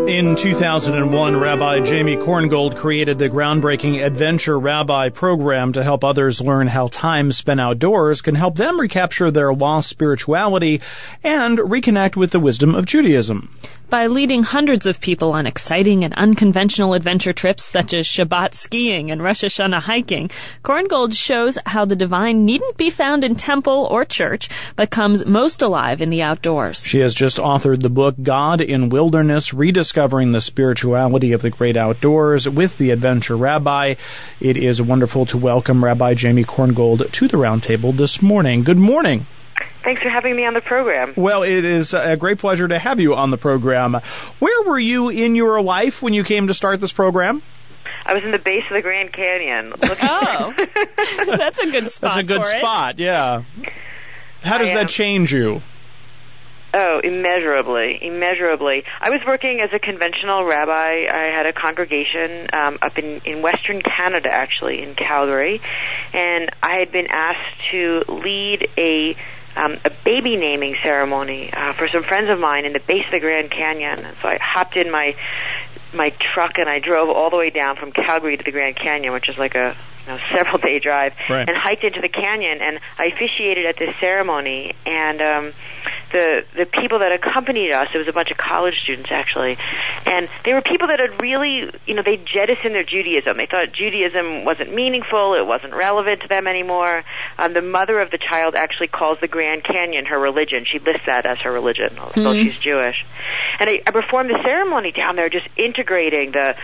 In 2001, Rabbi Jamie Korngold created the groundbreaking Adventure Rabbi program to help others learn how time spent outdoors can help them recapture their lost spirituality and reconnect with the wisdom of Judaism. By leading hundreds of people on exciting and unconventional adventure trips such as Shabbat skiing and Rosh Hashanah hiking, Korngold shows how the divine needn't be found in temple or church, but comes most alive in the outdoors. She has just authored the book God in Wilderness, Rediscovering the Spirituality of the Great Outdoors with the Adventure Rabbi. It is wonderful to welcome Rabbi Jamie Korngold to the roundtable this morning. Good morning. Thanks for having me on the program. Well, it is a great pleasure to have you on the program. Where were you in your life when you came to start this program? I was in the base of the Grand Canyon. Oh, that's a good spot. That's a good spot, yeah. How does that change you? Oh, immeasurably. I was working as a conventional rabbi. I had a congregation up in Western Canada, actually, in Calgary, and I had been asked to lead a baby naming ceremony for some friends of mine in the base of the Grand Canyon. And so I hopped in my truck and I drove all the way down from Calgary to the Grand Canyon, which is like a several-day drive, right, and hiked into the canyon. And I officiated at this ceremony, and the people that accompanied us, it was a bunch of college students actually, and they were people that had really, they jettisoned their Judaism. They thought Judaism wasn't meaningful, it wasn't relevant to them anymore. The mother of the child actually calls the Grand Canyon her religion. She lists that as her religion, although she's Jewish. And I performed the ceremony down there, just integrating the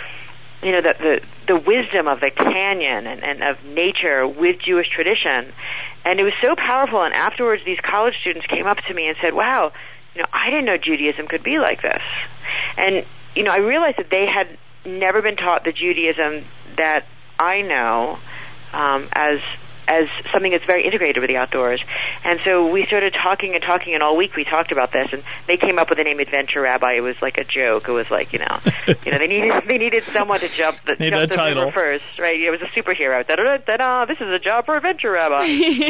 wisdom of the canyon and of nature with Jewish tradition. And it was so powerful. And afterwards, these college students came up to me and said, wow, I didn't know Judaism could be like this. And, I realized that they had never been taught the Judaism that I know as something that's very integrated with the outdoors. And so we started talking, and all week we talked about this, and they came up with the name Adventure Rabbi. It was like a joke. It was like, they needed someone to jump the river first, right? It was a superhero. Da-da-da-da-da, this is a job for Adventure Rabbi.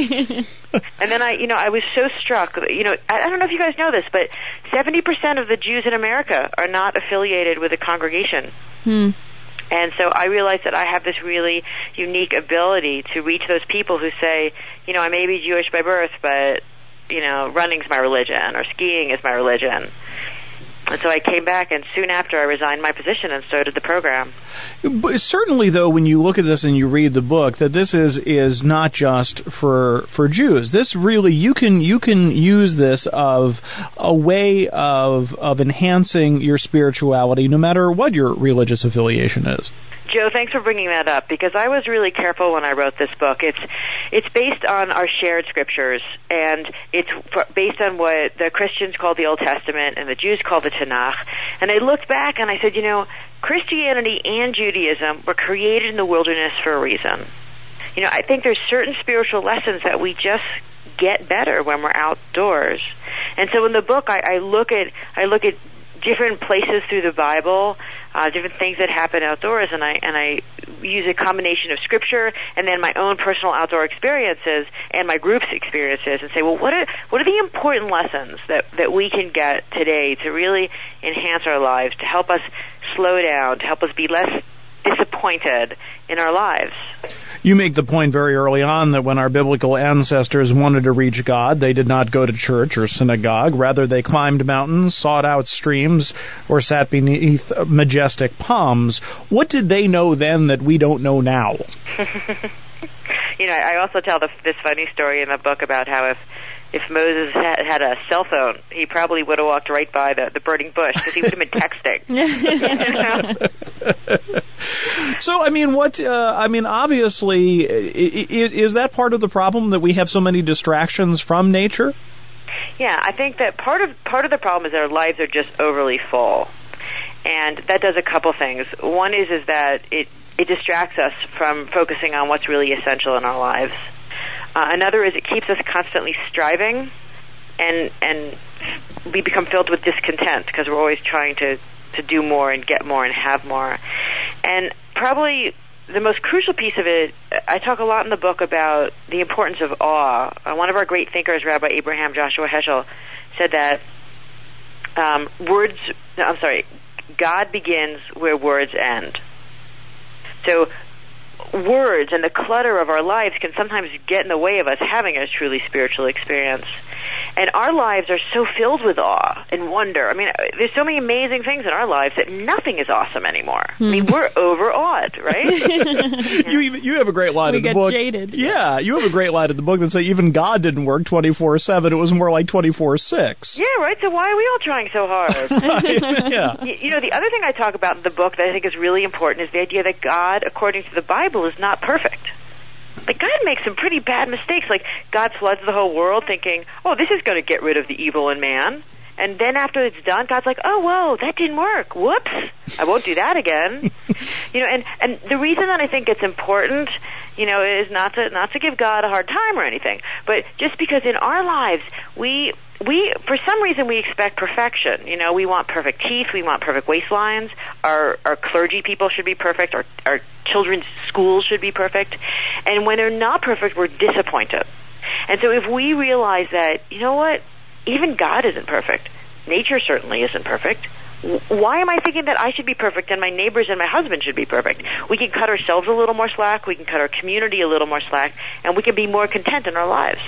And then I was so struck, I don't know if you guys know this, but 70% of the Jews in America are not affiliated with a congregation. And so I realized that I have this really unique ability to reach those people who say, I may be Jewish by birth, but, running's my religion, or skiing is my religion. And so I came back, and soon after I resigned my position and started the program. But certainly, though, when you look at this and you read the book, that this is not just for Jews. This really, you can use this of a way of enhancing your spirituality, no matter what your religious affiliation is. Joe, thanks for bringing that up, because I was really careful when I wrote this book. It's based on our shared scriptures, and it's based on what the Christians call the Old Testament and the Jews call the Tanakh. And I looked back and I said, Christianity and Judaism were created in the wilderness for a reason. I think there's certain spiritual lessons that we just get better when we're outdoors. And so in the book, I look at different places through the Bible, different things that happen outdoors, and I use a combination of scripture and then my own personal outdoor experiences and my group's experiences, and say, well, what are the important lessons that we can get today to really enhance our lives, to help us slow down, to help us be less disappointed in our lives. You make the point very early on that when our biblical ancestors wanted to reach God, they did not go to church or synagogue. Rather, they climbed mountains, sought out streams, or sat beneath majestic palms. What did they know then that we don't know now? I also tell this funny story in the book about how if Moses had a cell phone, he probably would have walked right by the burning bush because he would have been texting. So, obviously, is that part of the problem, that we have so many distractions from nature? Yeah, I think that part of the problem is our lives are just overly full. And that does a couple things. One is that it distracts us from focusing on what's really essential in our lives. Another is it keeps us constantly striving, and we become filled with discontent because we're always trying to do more and get more and have more. And probably the most crucial piece of it, I talk a lot in the book about the importance of awe. One of our great thinkers, Rabbi Abraham Joshua Heschel, said that God begins where words end. So words and the clutter of our lives can sometimes get in the way of us having a truly spiritual experience. And our lives are so filled with awe and wonder. I mean, there's so many amazing things in our lives that nothing is awesome anymore. I mean, we're overawed, right? You have a great line in the book. We get jaded. Yeah, you have a great line in the book that says even God didn't work 24/7. It was more like 24/6. Yeah, right? So why are we all trying so hard? Yeah. You know, the other thing I talk about in the book that I think is really important is the idea that God, according to the Bible, is not perfect. Like, God makes some pretty bad mistakes. Like, God floods the whole world thinking, oh, this is going to get rid of the evil in man. And then after it's done, God's like, oh, whoa, that didn't work. Whoops. I won't do that again. You know, and the reason that I think it's important, you know, is not to give God a hard time or anything, but just because in our lives, we for some reason we expect perfection. You know, we want perfect teeth, we want perfect waistlines, our clergy people should be perfect, our children's schools should be perfect. And when they're not perfect, we're disappointed. And so if we realize that, you know what, even God isn't perfect, nature certainly isn't perfect, why am I thinking that I should be perfect and my neighbors and my husband should be perfect? We can cut ourselves a little more slack, we can cut our community a little more slack, and we can be more content in our lives.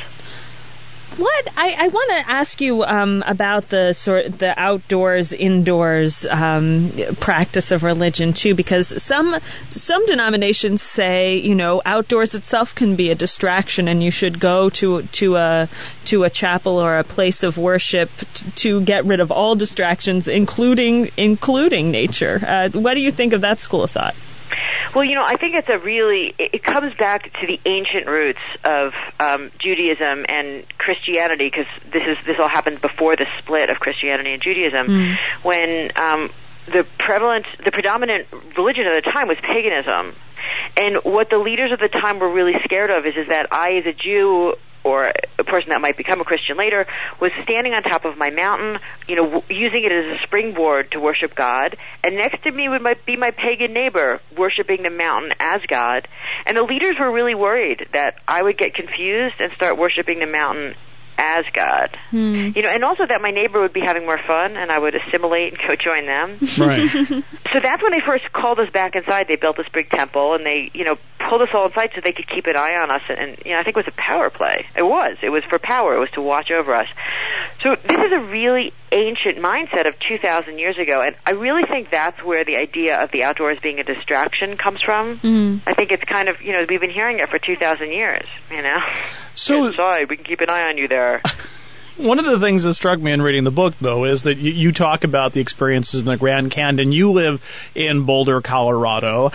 What I want to ask you about the outdoors indoors practice of religion too, because some denominations say, you know, outdoors itself can be a distraction, and you should go to a chapel or a place of worship to get rid of all distractions, including nature. What do you think of that school of thought? Well, you know, I think it comes back to the ancient roots of Judaism and Christianity, because this all happened before the split of Christianity and Judaism, when the predominant religion at the time was paganism. And what the leaders of the time were really scared of is that I, as a Jew, or a person that might become a Christian later, was standing on top of my mountain, you know, using it as a springboard to worship God, and next to me would be my pagan neighbor, worshiping the mountain as God. And the leaders were really worried that I would get confused and start worshiping the mountain as God. You know, and also that my neighbor would be having more fun and I would assimilate and go join them. Right. So that's when they first called us back inside. They built this big temple and they, you know, pulled us all inside so they could keep an eye on us. And you know, I think it was a power play. It was for power. It was to watch over us. So this is a really ancient mindset of 2,000 years ago. And I really think that's where the idea of the outdoors being a distraction comes from. I think it's kind of, you know, we've been hearing it for 2,000 years, you know. So inside, we can keep an eye on you there. One of the things that struck me in reading the book, though, is that you talk about the experiences in the Grand Canyon. You live in Boulder, Colorado.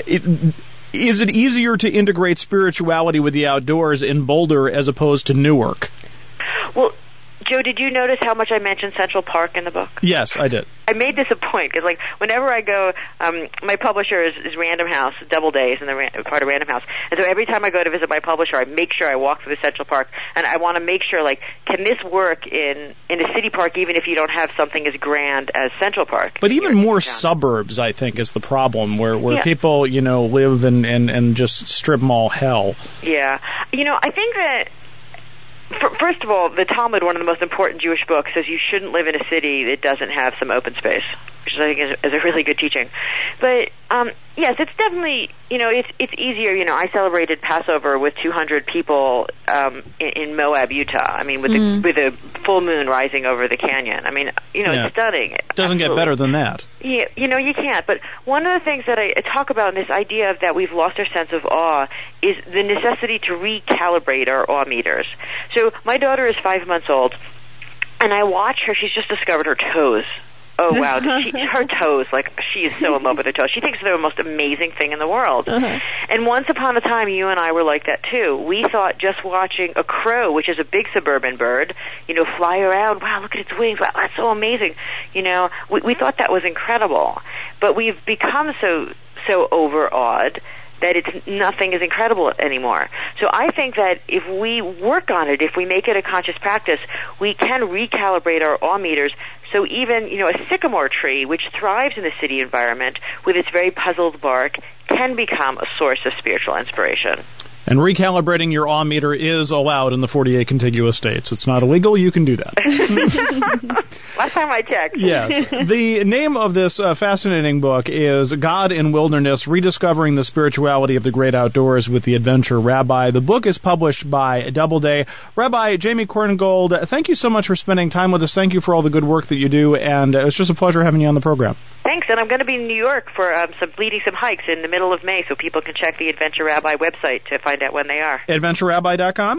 Is it easier to integrate spirituality with the outdoors in Boulder as opposed to Newark? Well, Joe, did you notice how much I mentioned Central Park in the book? Yes, I did. I made this a point because, like, whenever I go, my publisher is Random House, Doubleday is in the part of Random House, and so every time I go to visit my publisher, I make sure I walk through Central Park, and I want to make sure, like, can this work in a city park even if you don't have something as grand as Central Park? But even more suburbs, I think, is the problem, where people, you know, live and just strip mall hell. Yeah. You know, I think that first of all, the Talmud, one of the most important Jewish books, says you shouldn't live in a city that doesn't have some open space, which I think is a really good teaching. But yes, it's definitely, you know, it's easier. You know, I celebrated Passover with 200 people in Moab, Utah. I mean, with the full moon rising over the canyon. I mean, you know, it's stunning. It doesn't get better than that. Yeah, you know, you can't. But one of the things that I talk about in this idea of that we've lost our sense of awe is the necessity to recalibrate our awe meters. So my daughter is 5 months old, and I watch her. She's just discovered her toes. Oh, wow. Her toes, like, she is so in love with her toes. She thinks they're the most amazing thing in the world. And once upon a time, you and I were like that, too. We thought just watching a crow, which is a big suburban bird, you know, fly around, wow, look at its wings, wow, that's so amazing. You know, we thought that was incredible. But we've become so overawed that nothing is incredible anymore. So I think that if we work on it, if we make it a conscious practice, we can recalibrate our awe meters. So even, you know, a sycamore tree, which thrives in the city environment with its very puzzled bark, can become a source of spiritual inspiration. And recalibrating your awe meter is allowed in the 48 contiguous states. It's not illegal. You can do that. Last time I checked. Yes. The name of this fascinating book is God in Wilderness, Rediscovering the Spirituality of the Great Outdoors with the Adventure Rabbi. The book is published by Doubleday. Rabbi Jamie Korngold, thank you so much for spending time with us. Thank you for all the good work that you do, and it's just a pleasure having you on the program. Thanks, and I'm going to be in New York for leading some hikes in the middle of May, so people can check the Adventure Rabbi website to find out when they are. AdventureRabbi.com?